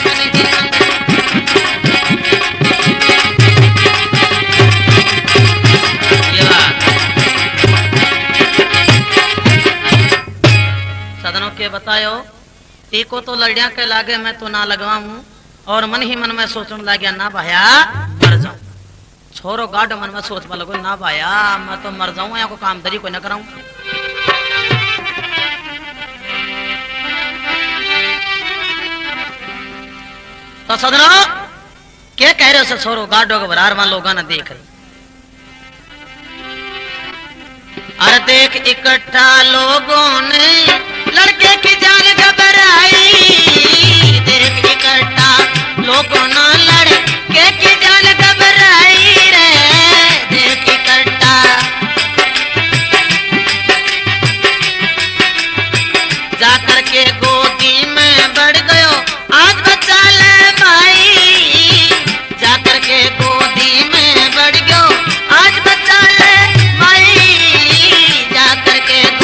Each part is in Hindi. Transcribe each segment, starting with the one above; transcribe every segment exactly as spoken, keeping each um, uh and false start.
बतायो टीको तो लड़िया के लागे मैं तो ना लगवाऊं और मन ही मन में सोचने लग ना भाया मर जाऊं। छोरो गाढ़ मन में सोच लगो ना भाया मैं तो मर जाऊं या को काम दरी कोई ना कराऊं। तो सदनो क्या कह रहे हो छोरो गाढ़ो के बरार मान लोगों ने देख रही। अरे देख इकट्ठा लोगों ने लड़के की जान घबराई। देख इकट्ठा लोगों ने लड़के की जान घबराई रे। देख इकट्ठा जाकर के गोदी में बढ़ गयो आज बचा ले भाई। जाकर के गोदी में बढ़ गयो आज बचा ले भाई। जाकर के गो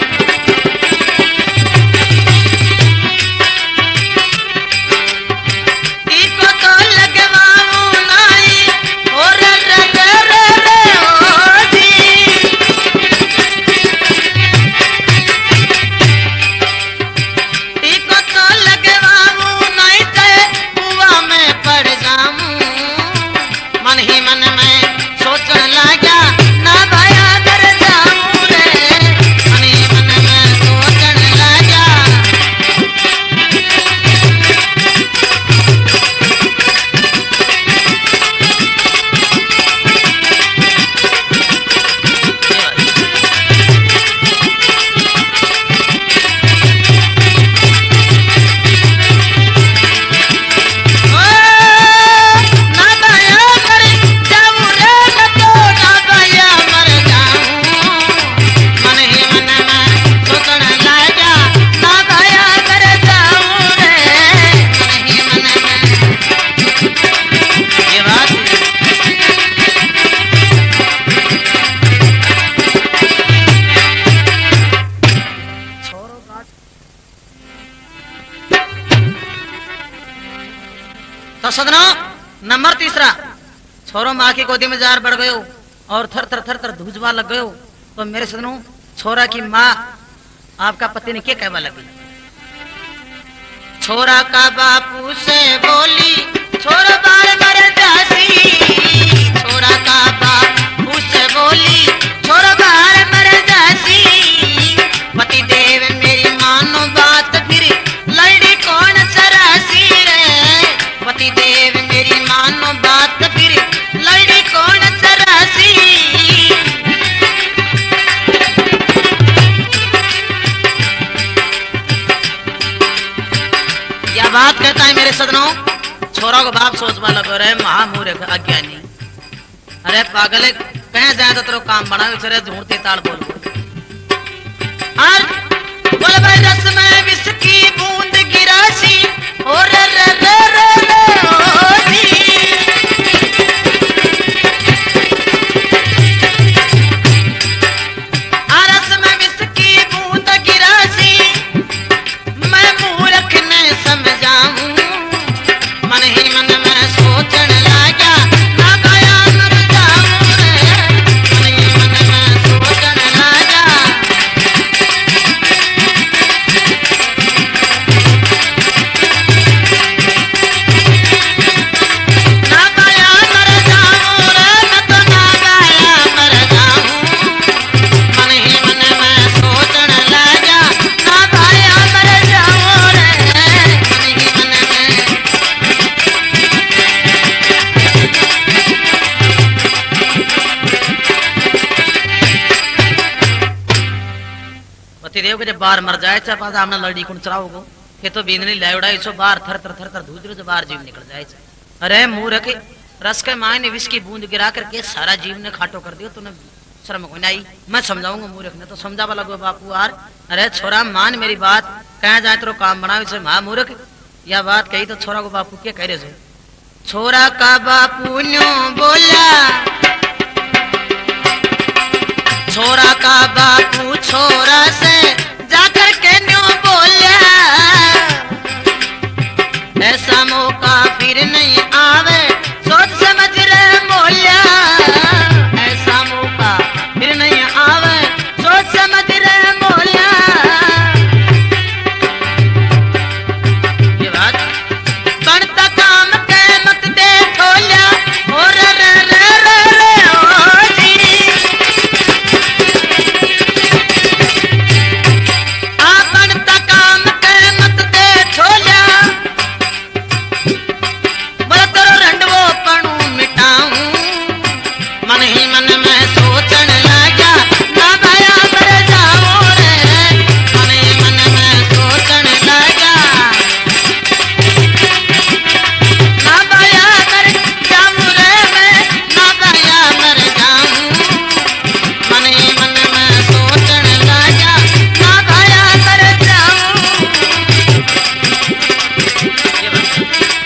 सदनो नंबर तीसरा छोरो माँ की गोदी में जार बढ़ गयो और थर थर थर थर धूजवा लग गयो। तो मेरे सदनो छोरा की माँ आपका पति ने क्या कहवा लगी। छोरा का बापू से बोली छोरा बार मर जासी। छोरा का बापू से बोली छोरा बार मर जासी। पति देव मेरी मानो बात फिर लड़ी कौन चरासी रे। पति देव मेरी मानो बात फिर लड़ी कौन चरासी। यह बात कहता है मेरे सदनों छोरा को बाप सोचवा लगो रे महामूर्ख अज्ञानी। अरे पागल कहीं जाए तो तेरे काम बनाओ चले झूठती ताल बोल और बोल भाई रस में विष की बूंद गिरासी और रे रे रे रे जब बाहर मर जाए चाहे पास हमने लड़ी कुन चलाओगो के तो बींदनी ले उड़ाई सो बाहर थर थर थर थर धूज जो बाहर जीव निकल जाए। अरे मूर्ख रस के माय ने विष की बूंद गिरा करके सारा जीव ने खाटो कर दियो। तूने शर्म को नहीं मैं समझाऊंगा मूर्ख ने तो समझावा लगो बापू यार। अरे छोरा मान मेरी बात कह जाए तो काम बनाओ से महा मूर्ख। यह बात कही तो छोरा को बापू क्या कह रहे थे। छोरा का बापू न्यो बोला छोरा का बापू छोरा से जाकर के न्यो बोला। ऐसा मौका फिर नहीं आवे, सोच समझ रे मोलिया। ऐसा मौका फिर नहीं आवे, सोच समझ रे मोलिया। ये बात बनता काम के मत दे ठोलिया, और रे रे रे रे ओ जी। आ बनता काम के मत दे ठोलिया, बोला तेरो रंडवो पणू मिटाऊं। मन ही मन में सोचन लगा, ना भाया मर जाऊं रे। मन ही मन में सोचन लगा, ना भाया मर जाऊं रे मैं, ना भाया मर जाऊं। मन ही मन में सोचन लगा, ना भाया मर जाऊं। ये बात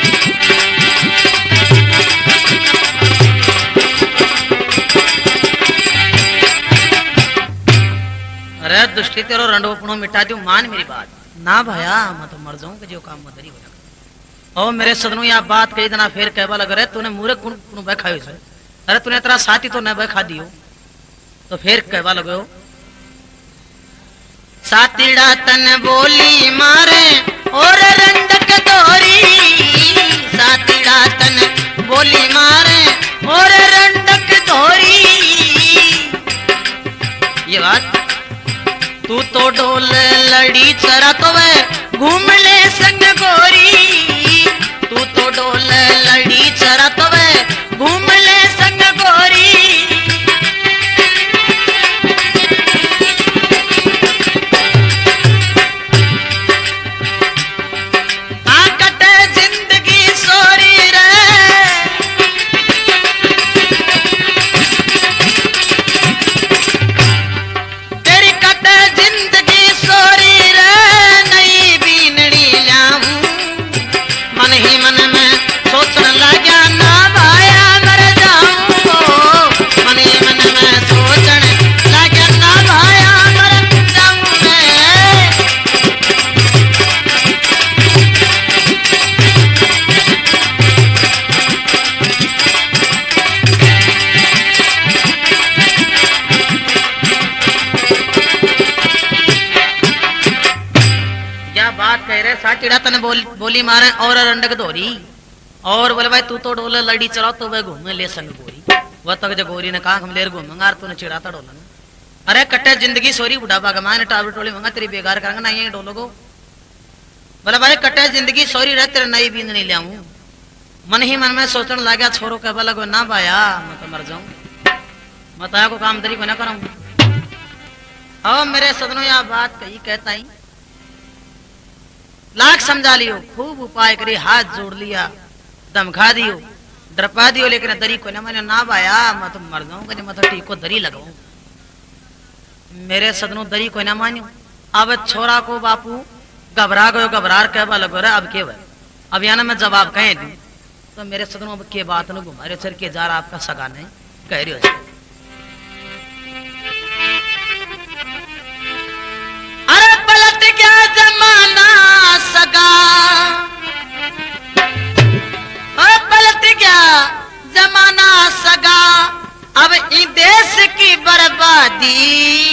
अरे दुष्टी तेरो रंडोपणो मिटा दू, मान मेरी बात। ना भया मैं तो मर जाऊं कि जो काम मदरी हो जाए। ओ मेरे सदनों या बात कई दिना फिर कहवा लग रहे, तूने मूरे कुण कुण बैखायो छे। अरे तूने तेरा साथी तो न बैखा दियो, तो फिर कहवा लगो सातीड़ा तन बोली मारे और रंडक दोरी। सातीड़ा तन बोली मारे और रंडक दोरी। ये बात तू तो डोल लड़ी चरा तो वे घूम ले संग गोरी। तू तो डोल लड़ी चरा तो वे घूम ले संग गोरी। आ कटे जिंदगी सोरी रे, तेरी कटे जिंदगी सोरी रे, नई बीनड़ी लाऊं। मन ही मन में सोचन लगा, ना भाया मर जाऊं। मन ही मन में सोचन लगा, ना भाया मर जाऊं मैं। क्या बात कह रहे साचिड़ा तने बोल, बोली मारे और रंडक धोरी। और बोले भाई तू तो डोल लड़ी चलाओ तो वह घूमे ले संग गोरी। वह तक जो गोरी ने कहा हम लेर घूमेंगा, तूने चिड़ाता डोलन। अरे कट्टे जिंदगी सोरी बुढ़ापा का माने टावरी टोली मंगा तेरी बेकार करेंगे ना, ये डोलोगो। बोले भाई कट्टे जिंदगी सोरी रह, तेरे नई बींद नहीं लियाऊं। मन ही मन में सोचने लगा, छोरो कहवा लगो, ना भाया मैं तो मर जाऊं, मैं तो को काम दरी को ना करूं। अब मेरे सदनों या बात कही कहता ही लाख समझा लियो, खूब उपाय करी, हाथ जोड़ लिया, धमका दियो, डरपा दियो, लेकिन दरी को ना मैंने ना भाया मैं तो मर जाऊंगा, मैं तो ठीक को दरी लगाऊं। मेरे सदनों दरी को ना मानियो। अब छोरा को बापू घबरा गयो, घबरा कहवा लगो रे अब के भाई, अब यहाँ मैं जवाब कह दूं तो मेरे सदनों अब के बात न घुमा रहे सर के जा रहा आपका सगा नहीं कह रही हो। अरे पलट क्या जमाना सगा, अरे पलट क्या जमाना सगा, अब इस देश की बर्बादी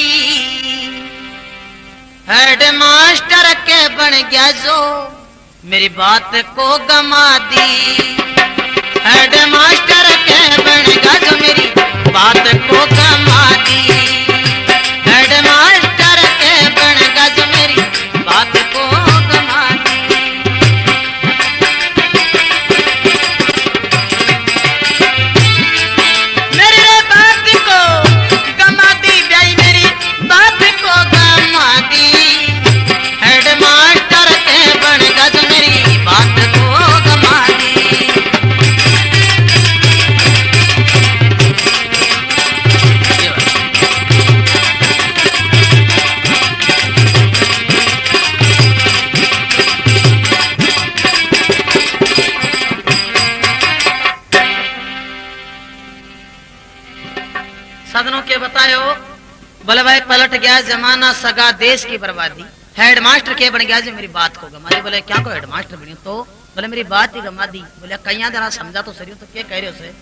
हेड मास्टर के बन गया जो मेरी बात को गमा दी। हेड मास्टर के बन गया जो मेरी बात को गमा दी। हेड मास्टर के बन गया जो मेरी बात को गमा दी। मेरी रे बात को गमा दी, भाई मेरी बात को गमा दी। हेड मास्टर के बन गया जो मेरी बात को गमा दी। सदनों के बतायो बोले भाई पलट गया जमाना सगा, देश की बर्बादी। हेड मास्टर के बन गया जी मेरी बात को गमा दी। बोले क्या को हेड मास्टर बनी तो बोले मेरी बात ही गमा दी। बोले कहीं जरा समझा तो सही तो क्या कह रहे हो से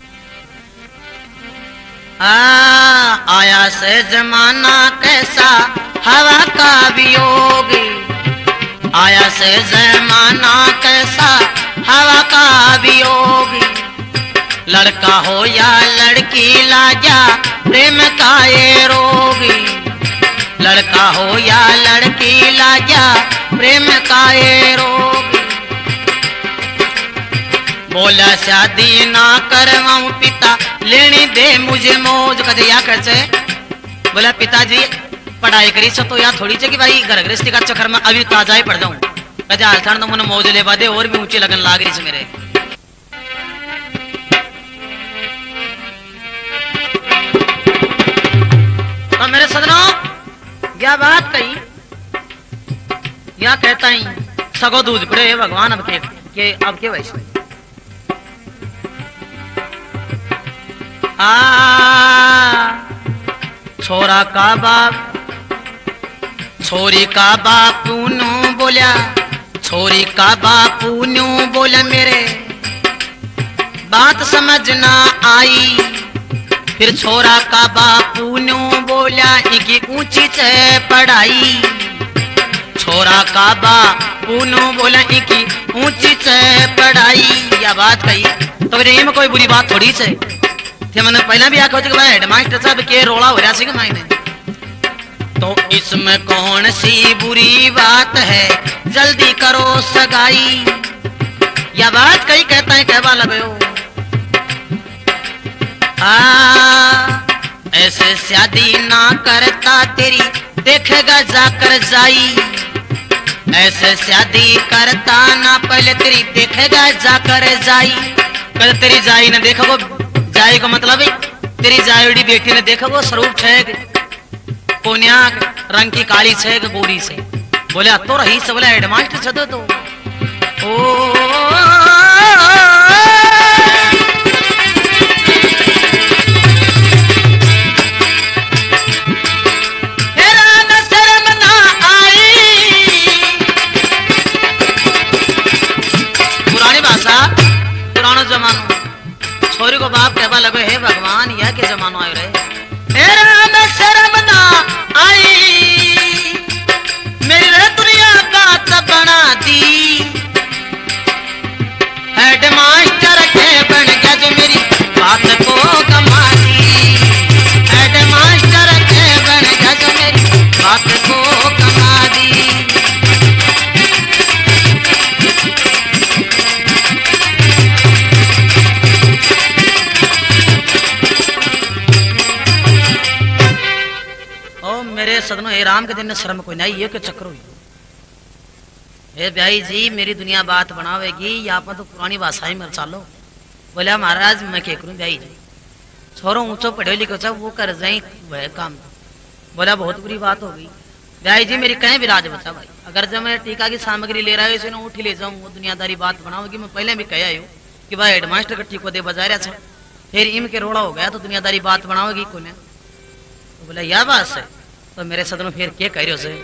आ, आया से जमाना कैसा हवा का वियोग, आया से जमाना कैसा हवा का वियोग, लड़का हो या लड़की लाजा प्रेम का ये रोगी, लड़का हो या लड़की लाजा प्रेम का ये रोगी। बोला शादी ना करवाऊं पिता लेनी दे मुझे मौज। कदे या कर से बोला पिताजी पढ़ाई करी सो तो या थोड़ी चे कि भाई घर गृहस्थी का चक्कर में अभी ताजा ही पड़ जाऊं। कदे हालचाल तो मुझे मौज ले बादे और भी ऊंचे लगन लाग रही से मेरे। तो मेरे सदनों क्या बात कही या कहता ही सगो दूध पड़े भगवान अब के, के अब के वैसे आ छोरा का बाप छोरी का बापू नु बोला, छोरी का बापू नु बोला मेरे बात समझ ना आई। फिर छोरा का बापू नु बोला इनकी ऊंची से पढ़ाई, छोरा का बापू नु बोला इनकी ऊंची से पढ़ाई। या बात कही तो मेरे में कोई बुरी बात थोड़ी से थे। मैंने पहला भी आखो कि भाई हेडमास्टर साहब के रोला हो रहा सी मायने तो इसमें कौन सी बुरी बात है, जल्दी करो सगाई। या बात कही कहता है कहवा लगो आ ऐसे शादी ना करता तेरी देखेगा जाकर जाई, ऐसे शादी करता ना पहले तेरी देखेगा जाकर जाई। कर तेरी जाई ना देखो जाई का मतलब है तेरी जायोड़ी बेटी ने देखा वो स्वरूप छेग कोन्याक रंग की काली छेग गोरी से। बोले तो रही से बोला हेडमास्टर छदो तो ओ पुरानी भाषा पुरानो जमानो छोरी को बाप कहवा लगे हे भगवान यह के जमानो आयो रे शर्म ना आई मेरी रे दुनिया बात बना दी। हेडमास्टर के बन गया जो मेरी बात को कमा दी, हेडमास्टर के बन गया जो मेरी बात को कमा दी। मेरे सदनों हे राम के दिन ने शर्म कोई नहीं ये के चक्कर हुई हे भाई जी मेरी दुनिया बात बनावेगी या पर तो पुरानी भाषा ही मर चालो। बोला महाराज मैं क्या करूं भाई जी छोरो ऊंचो पढ़े लिखो सब वो कर जाए वह काम। बोला बहुत बुरी बात हो गई भाई जी मेरी कहीं भी राज बचा भाई। अगर जब मैं टीका की सामग्री ले रहा है इसे ना उठी ले जाऊं वो दुनियादारी बात बनाओगी। मैं पहले भी कह आयु कि भाई हेडमास्टर का टीको दे बजा रहा था फिर इम के रोड़ा हो गया तो दुनियादारी बात बनाओगी को ने। तो बोला यह बात है तो मेरे सदनों फिर क्या कह रहे हो से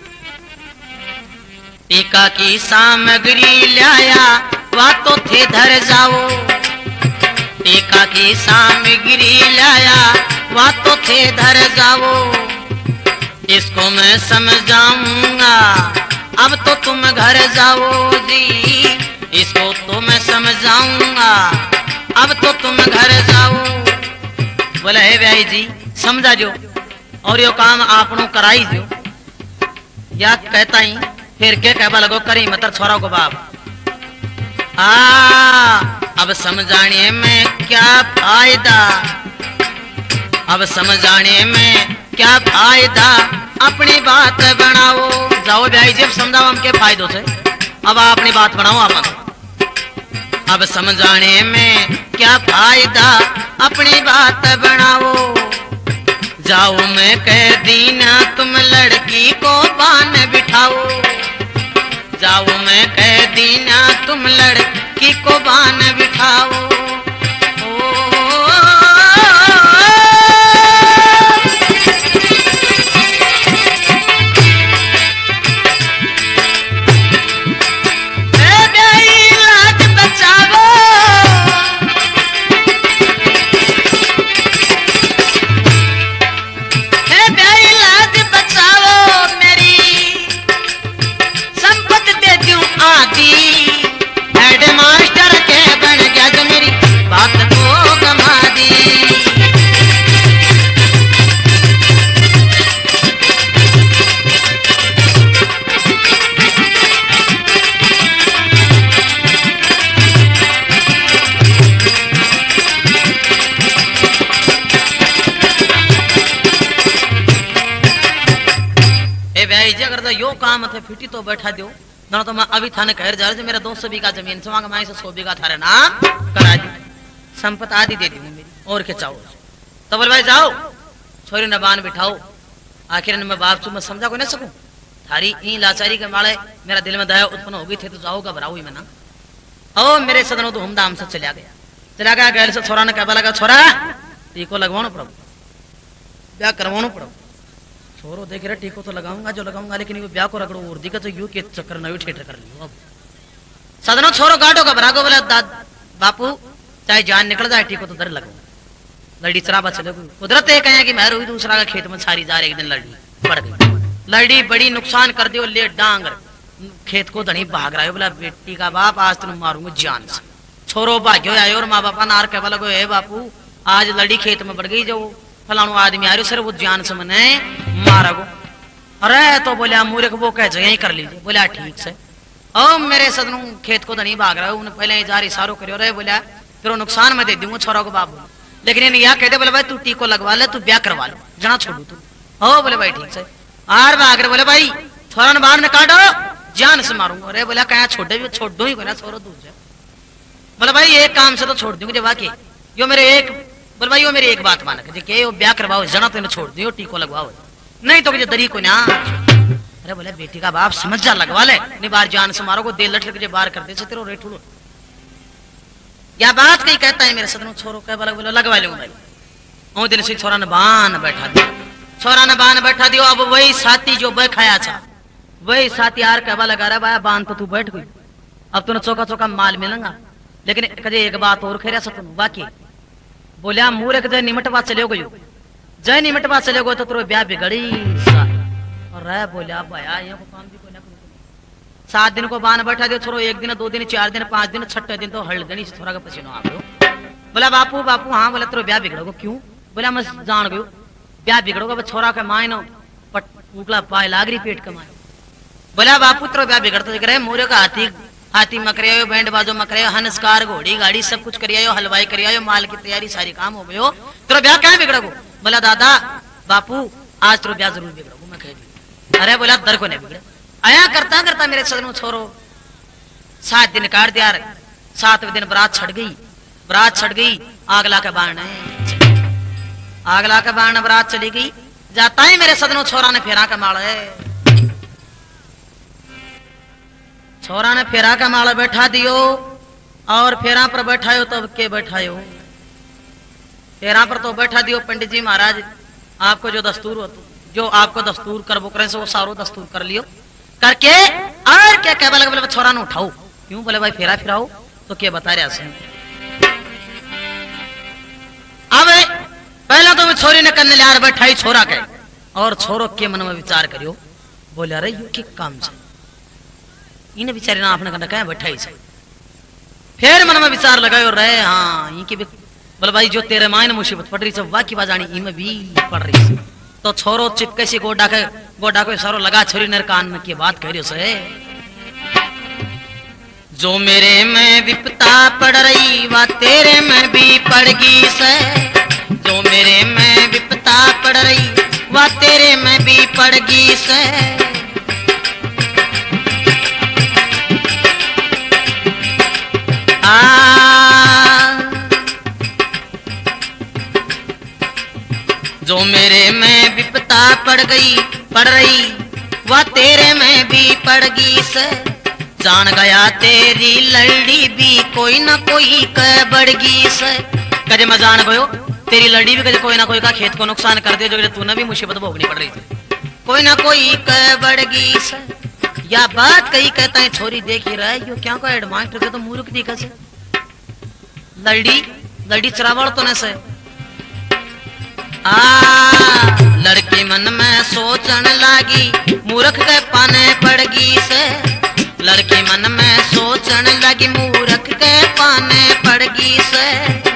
टीका की सामग्री लाया वा तो थे धर जाओ, टीका की सामग्री लाया वा तो थे धर जाओ। इसको मैं समझाऊंगा अब तो तुम घर जाओ जी, इसको तो मैं समझाऊंगा अब तो तुम घर जाओ। बोला हे भाई जी समझा जो और यो काम आपनो कराई जो। या कहता ही फिर के कहवा लगो करी मतलब छोरा को बाप आ अब समझाने में क्या फायदा, अब समझाने में क्या फायदा अपनी बात बनाओ। जाओ भाई जब समझाओ हम के फायदों से अब अपनी बात बनाओ आप। अब समझाने में क्या फायदा अपनी बात बनाओ। जाओ मैं कह दीना तुम लड़की को बान बिठाओ, जाओ मैं कह दीना तुम लड़की को बान बिठाओ। दी, हेड मास्टर के बन गया जो मेरी बात को कमा दी। ए भाई जी अगर तो यो काम थे फिटी तो बैठा दो ना तो मैं अभी थाने कह जा रहा मेरा दो सौ बीघा जमीन से मांग से सौ बीघा थारे नाम करा दी, संपत्ति आदि दे दी मेरी और क्या चाहो। तो बोल भाई जाओ छोरी न बान बिठाओ, आखिर मैं बाप चू मैं समझा को नहीं सकूं थारी ई लाचारी के माले मेरा दिल में दया उत्पन्न हो गई थे तो जाओ घबराओ ही मैं ना। ओ मेरे सदनों तो हमदाम से चला गया चला गया गैर से छोरा ने कहवा लगा छोरा टीको लगवाना पड़ो ब्याह करवाना पड़ो। छोरो देख रहे टीको तो लगाऊंगा जो लगाऊंगा लेकिन वो ब्याह को रगड़ो और दिक्कत तो यू के चक्कर नवी ठेठर कर लियो। अब सदनो छोरो गाटो घबरा को बोला दाद बापू चाहे जान निकल जाए टीको तो डर लगो। लड़ी चराबा चले गई कुदरत ये कहे कि मैं रोई दूसरा का खेत में सारी जा रही एक दिन लड़ी पड़ गई, लड़ी बड़ी नुकसान कर दियो ले डांग खेत को धनी भाग रहा है। बोला बेटी का बाप आज तुम मारूंगा जान से। छोरो भाग्यो आयो और माँ बापा नार कह लगो हे बापू आज लड़ी खेत में बढ़ गई जो फलाणु आदमी आ रही सर वो जान से मने मारा गो। अरे तो बोला मूर्ख वो कह यही कर लीजिए। बोला ठीक से ओ मेरे सदनू खेत को धनी भाग रहा है उन्हें पहले ही जारी सारो करियो रे। बोला फिर नुकसान में दे दूंगा छोरा को बाबू लेकिन इन्हें यह कहते बोले भाई तू टीको लगवा ले तू ब्याह करवा लो जना छोड़ू तू। ओ बोले भाई ठीक से आर भाग रहे बोले भाई छोरा ने बाहर ने काटो जान से मारूंगा। अरे बोला कहा छोड़े भी छोड़ दो ही ना छोरो दूर। बोले भाई एक काम से तो छोड़ दूंगी वाकई यो मेरे एक बोले भाई यो मेरी एक बात मान के यो ब्याह करवाओ जना तो छोड़ दियो टीको लगवाओ नहीं तो दरी को ना। अरे बोले बेटी का बाप समझ जा लगवा ले नहीं बाहर जान से मारो को दे लट के बाहर कर दे से तेरो रेट उड़ो या बात कहीं कहता है मेरे सदनों छोरो कह बोला बोला लगवा लूंगा भाई। ओ दिन से छोरा ने बान बैठा दिया छोरा ने बान बैठा दियो। अब वही साथी जो बैठाया था वही साथी यार कहवा लगा रहा भाई बान तो तू बैठ गई अब तूने चौका चौका माल मिलेगा लेकिन कजे एक बात और खेरा सतन बाकी बोलिया मूर्ख जय निमटवा चले गई जय निमटवा चले गो तो तेरे ब्याह बिगड़ी रे। बोलिया भया ये काम भी कोई ना सात दिन को बान बैठा दियो छोरो एक दिन दो दिन चार दिन पांच दिन छठे दिन तो हल देनी थोड़ा का पसीनो आ गयो। बोला बापू बापू हाँ बोला तेरे ब्याह बिगड़ोगे क्यों। बोला मैं जान गयो ब्याह बिगड़ोगे छोरा का मायनो पट उकला पाए लाग रही पेट कमाए। बोला बापू तेरे ब्याह बिगड़ता दिख रहे मोरे का हाथी हाथी मकरे आयो बैंड बाजो मकरे आयो हंसकार घोड़ी गाड़ी सब कुछ करी आयो हलवाई करी आयो माल की तैयारी सारी काम हो गयो तेरा ब्याह क्या बिगड़ोगो। बोला दादा बापू आज तेरा ब्याह जरूर बिगड़ोगो मैं कह दी। अरे बोला दर को नहीं बिगड़े आया करता करता मेरे सदनों छोरो सात दिन काट दिया सातवें दिन बरात छड़ गई बरात छड़ गई आग ला के बाण आग ला के बाण बरात चली गई जाता ही मेरे सदनों छोरा ने फेरा का माल है छोरा ने फेरा का माला बैठा दियो और फेरा पर बैठायो तब के बैठायो फेरा पर तो बैठा दियो पंडित जी महाराज आपको जो दस्तूर हो जो आपको दस्तूर करबो करे से वो सारो दस्तूर कर लियो करके और क्या कह बोले बोले छोरा ने उठाओ क्यों बोले भाई फेरा फिराओ तो क्या बता रहे से। अब पहला तो छोरी ने कन्ने लियार बैठाई छोरा के और छोरो के मन में विचार करियो बोले अरे यू के काम से इन्हें बेचारे ना आपने कहा बैठा ही फिर मन में विचार लगायो रहे हाँ इनकी भी बोले भाई जो तेरे मायने मुसीबत पड़ रही है वाह की बाजानी इनमें भी पड़ रही है तो छोरो चिपके से गोडा के गोडा को सारो लगा छोरी नर कान में की बात कह रही से जो मेरे में विपता पड़ रही वा तेरे में भी पड़गी से जो मेरे में विपता पड़ रही वा तेरे में भी पड़गी से। जो मेरे में विपता पड़ गई पड़ रही वह तेरे में भी पड़गी से जान गया तेरी लड़ी भी कोई ना कोई क बढ़गी से कजे मैं जान गयो तेरी लड़ी भी कजे कोई ना कोई का खेत को नुकसान कर दे जो तूने भी मुसीबत भोगनी पड़ रही थी कोई ना कोई क बढ़गी से। या बात कही कहता है छोरी देख ही रहा है यो क्या को एडमास्टर तो मूर्ख दिखा से लड़ी लड़ी चरावल तो न से आ लड़की मन में सोचन लागी मूर्ख के पाने पड़गी से लड़की मन में सोचन लगी मूर्ख के पाने पड़गी से।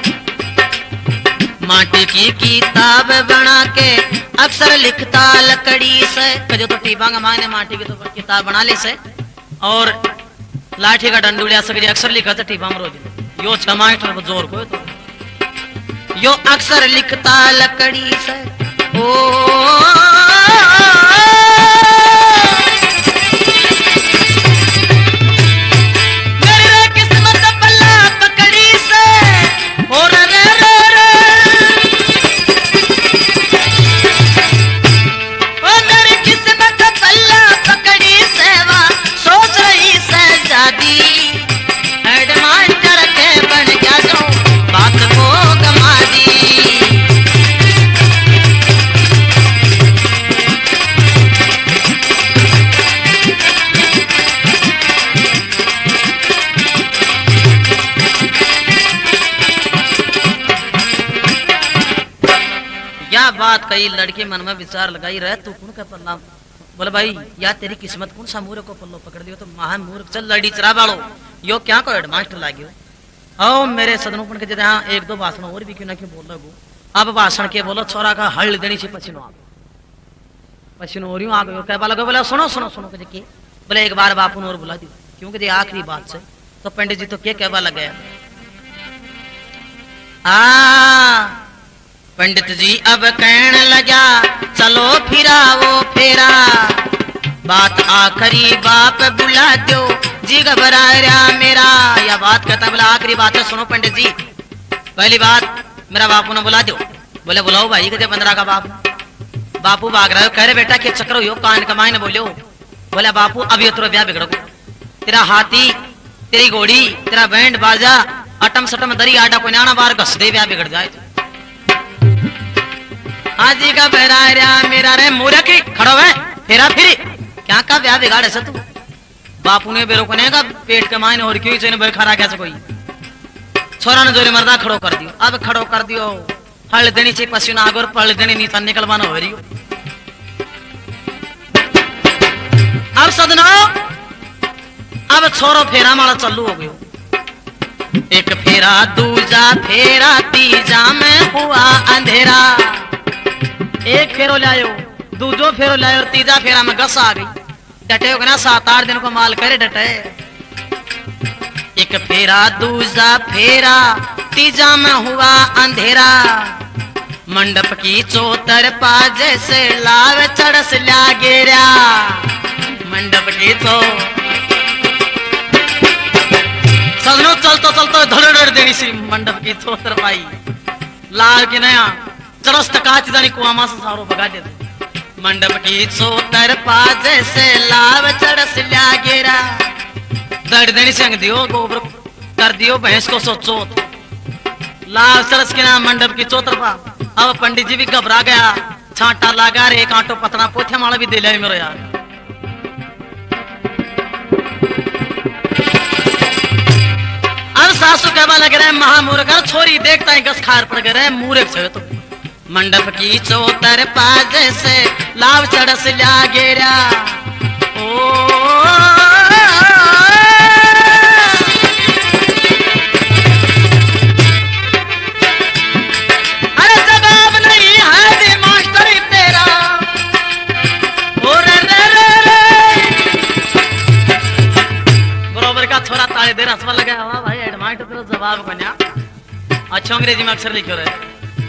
माटी की किताब बना के अक्सर लिखता लकड़ी से। कजो तो टीबांग माने माटी की तो किताब बना ले से और लाठी का डंडूलिया सगरी अक्सर लिखा था टीबा में रोज यो छमाइटर जोर को तो यो अक्सर लिखता लकड़ी से। ओ बात कही लड़के मन में विचार लगाई रहे तू कौन का पल्ला बोले भाई या तेरी किस्मत कौन सा मूर्ख को पल्लो पकड़ दियो तो महा मूर्ख चल लड़ी चरा बालो यो क्या को हेडमास्टर लागियो। आओ मेरे सदनों के जरा एक दो भाषण और भी क्यों ना क्यों बोल लगो। अब भाषण के बोलो छोरा का हल देनी से पसीनो आ पसीनो और यूं आ गयो कहबा लगे बोले सुनो सुनो सुनो के के बोले एक बार बापू ने और बुला दियो क्योंकि ये आखिरी बात से तो पंडित जी तो क्या कहबा लगे। आ पंडित जी अब कहने लगा चलो फिरा वो फेरा बात आखिरी बाप बुला दो जी घबरा रहा मेरा। या बात कहता बोला आखिरी बात है सुनो पंडित जी पहली बात मेरा बापू ने बुला दो। बोले बुलाओ भाई कहते पंद्रह का बाप बापू भाग रहा है कह रहे बेटा के चक्र हो कान कमाई ने बोलो। बोले बापू अभी तो ब्याह बिगड़ो तेरा हाथी तेरी घोड़ी तेरा बैंड बाजा अटम सटम दरी आडा कोई नाना बार घस दे ब्याह बिगड़ जाए। हाजी का बहरा रहा मेरा रे मूर्ख खड़ो है फेरा फिरी क्या का ब्याह बिगाड़े से तू। बापू ने बेरो को का पेट के मायने और क्यों चैन खड़ा कैसे कोई छोरा ने जोरे मर्दा खड़ो कर दियो। अब खड़ो कर दियो हल देनी से पसीना आगोर पल देनी नीता निकलवाना हो रही। अब सदना अब छोरो फेरा माला चालू हो गयो। एक फेरा दूजा फेरा तीजा में हुआ अंधेरा। एक फेरो लायो दूजो फेरो लायो और तीजा फेरा में गस आ गई। डटे हो ना सात आठ दिन को माल करे डटे। एक फेरा दूजा फेरा तीजा में हुआ अंधेरा। मंडप की चौतर पा जैसे लाव चढ़स ला गेरा। मंडप की चौ सदनो चलतो चलतो धड़ देनी सी मंडप की चौतर पाई लाव के नया चरस काच दानी कुआमा से सारो भगा दे। मंडप की चौतर पा जैसे लाव चढ़स ला गेरा। दड़ देनी संग दियो गोबर कर दियो भैंस को सोचो लाव चरस के नाम मंडप की चौतर पा। अब पंडित जी भी घबरा गया छांटा लगा रे कांटो पतना पोथे माला भी दे लिया मेरे यार। अब सासू कहवा लग रहा है महामूर्ख छोरी देखता है गस खार पड़ गए मूर्ख छे तो। मंडप की चौतर पा जैसे लाव चढ़स ला गेरा। ओ अरे जवाब नहीं है मास्टर तेरा। ओ रे रे रे बरोबर का छोरा ताले दे रसवा लगा हुआ भाई एडमाइट तेरा जवाब बना। अच्छा अंग्रेजी में अक्षर लिखो रहे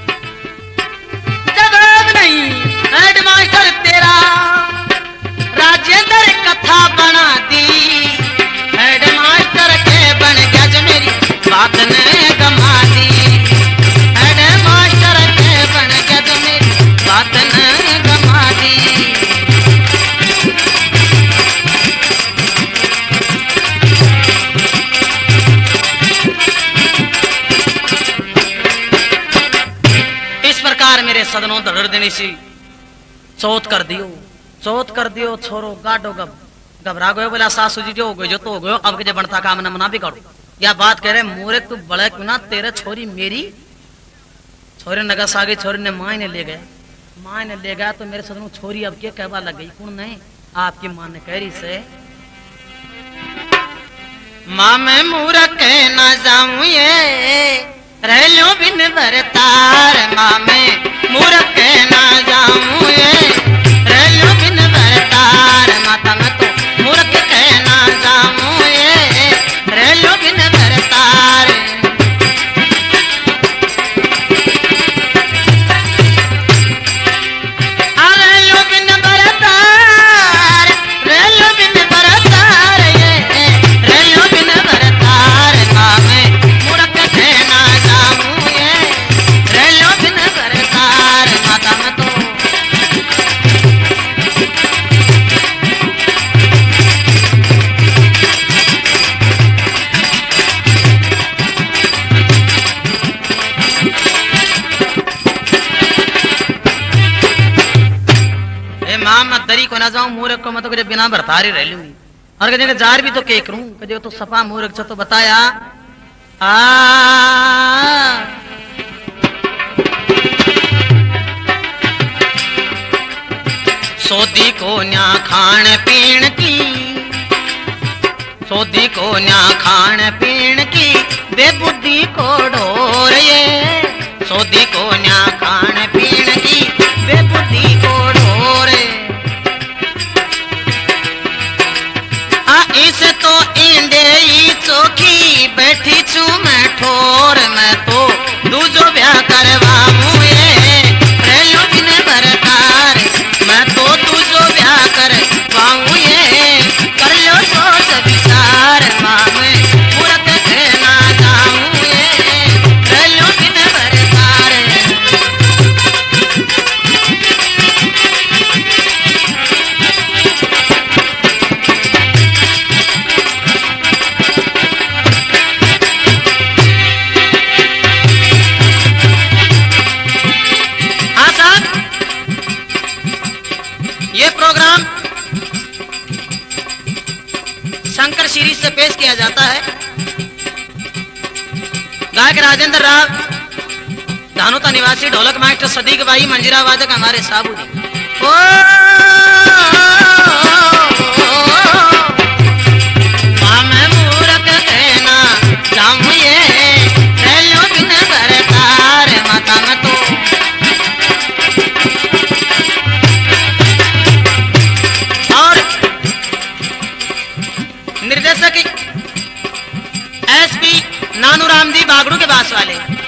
हेडमास्टर तेरा राजेंद्र कथा बना दी। हेडमास्टर के बन गया जो मेरी बात ने गमा दी। हेडमास्टर के बन गया जो मेरी बात ने गमा दी। इस प्रकार मेरे सदनों धड़ देनी सी चौथ कर दियो चौथ कर दियो छोरो गाडो गब घबरा गयो। बोला सासू जी जो हो गयो जो तो हो गयो अब के बनता काम न मना भी करो। या बात कह रहे मोरे तू बड़े क्यों ना तेरे छोरी मेरी छोरे नगस आ गई। छोरी ने माँ ने ले गए माँ ने ले गया तो मेरे सदनों छोरी अब के कहवा लग गई कौन नहीं आपकी माँ ने कह रही से माँ मैं मूर्ख न जाऊं ये रहलो बिन बरतार। माँ मैं मूर्ख न जाऊं ये रहलो बिन बरतार। माता मैं तो मूर्ख न जाऊं ये रहलो बिन बरतार। रहलो बिन बरतार रहलो बिन बरतार ये रहलो बिन बरतार। माँ मैं मूर्ख न जाऊं ये रहलो बिन बरतार। माता मैं तो माँ मैं दरी को ना जाऊं मूर्ख को मैं तो कदे बिना बरतारे रह लूंगी। और कदे जार भी तो के करूं कदे तो सफा मूर्ख तो बताया आ सोदी को न्या खान पीण की सोदी को न्या खान पीण की बेबुद्धि को ढोर ये सोदी को न्या खान पीण की बेबुद्धि को ढोर। आ इस तो इंडे ही चौकी बैठी छू मैं ठोर। मैं तो दूजो ब्याह करवाऊं ये रहलो बिन बरतार। मैं तो दूजो ब्याह करवाऊं ये कर लो सोच विचार। माँ मैं मूर्ख ना जाऊं ये रहलो बिन बरतार। हाँ साहब ये प्रोग्राम शंकर सीरीज से पेश किया जाता है। गायक राजेंद्र राव, धानुता निवासी, ढोलक मास्टर सदीक भाई, मंजीरा वादक हमारे साबू जी। ओ, माँ मैं मूर्ख कहना जाऊं ये रहलो बिन बरतार। माता मैं तो और निर्देशक एस पी नानू रामदी बागड़ू के बास वाले